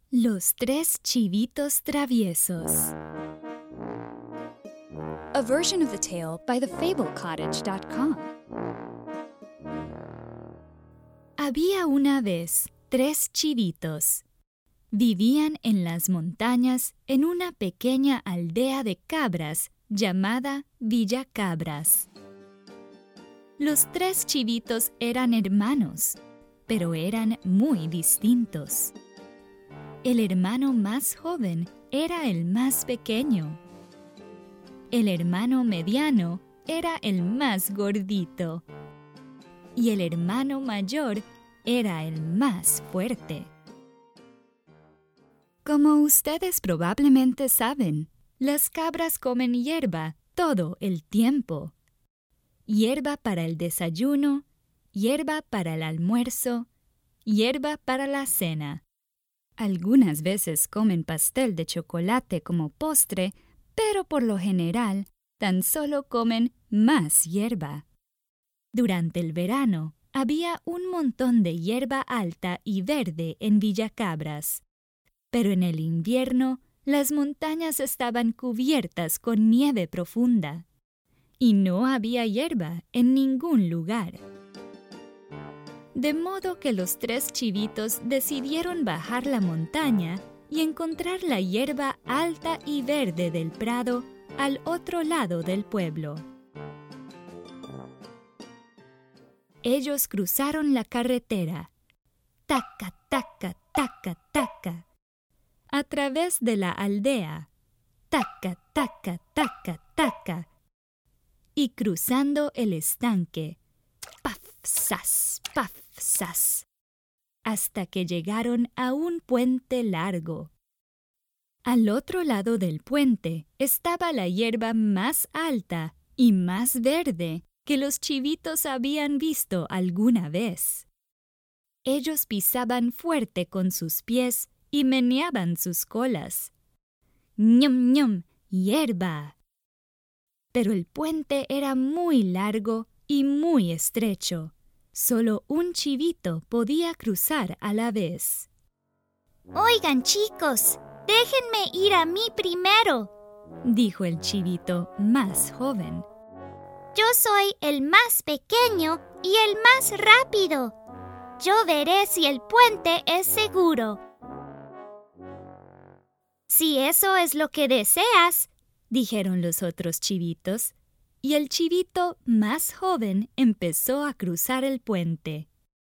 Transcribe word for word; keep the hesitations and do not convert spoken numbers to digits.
Los tres chivitos traviesos. A version of the tale by the fable cottage dot com. Había una vez tres chivitos. Vivían en las montañas en una pequeña aldea de cabras llamada Villa Cabras. Los tres chivitos eran hermanos, pero eran muy distintos. El hermano más joven era el más pequeño. El hermano mediano era el más gordito. Y el hermano mayor era el más fuerte. Como ustedes probablemente saben, las cabras comen hierba todo el tiempo. Hierba para el desayuno, hierba para el almuerzo, hierba para la cena. Algunas veces comen pastel de chocolate como postre, pero por lo general tan solo comen más hierba. Durante el verano había un montón de hierba alta y verde en Villa Cabras, pero en el invierno las montañas estaban cubiertas con nieve profunda y no había hierba en ningún lugar. De modo que los tres chivitos decidieron bajar la montaña y encontrar la hierba alta y verde del prado al otro lado del pueblo. Ellos cruzaron la carretera, taca, taca, taca, taca, a través de la aldea, taca, taca, taca, taca, y cruzando el estanque, paf, sas, paf, sas, hasta que llegaron a un puente largo. Al otro lado del puente estaba la hierba más alta y más verde que los chivitos habían visto alguna vez. Ellos pisaban fuerte con sus pies y meneaban sus colas. ¡Ñom, ñom! ¡Hierba! Pero el puente era muy largo y muy estrecho. Solo un chivito podía cruzar a la vez. «Oigan, chicos, déjenme ir a mí primero», dijo el chivito más joven. «Yo soy el más pequeño y el más rápido. Yo veré si el puente es seguro». «Si eso es lo que deseas», dijeron los otros chivitos, y el chivito más joven empezó a cruzar el puente.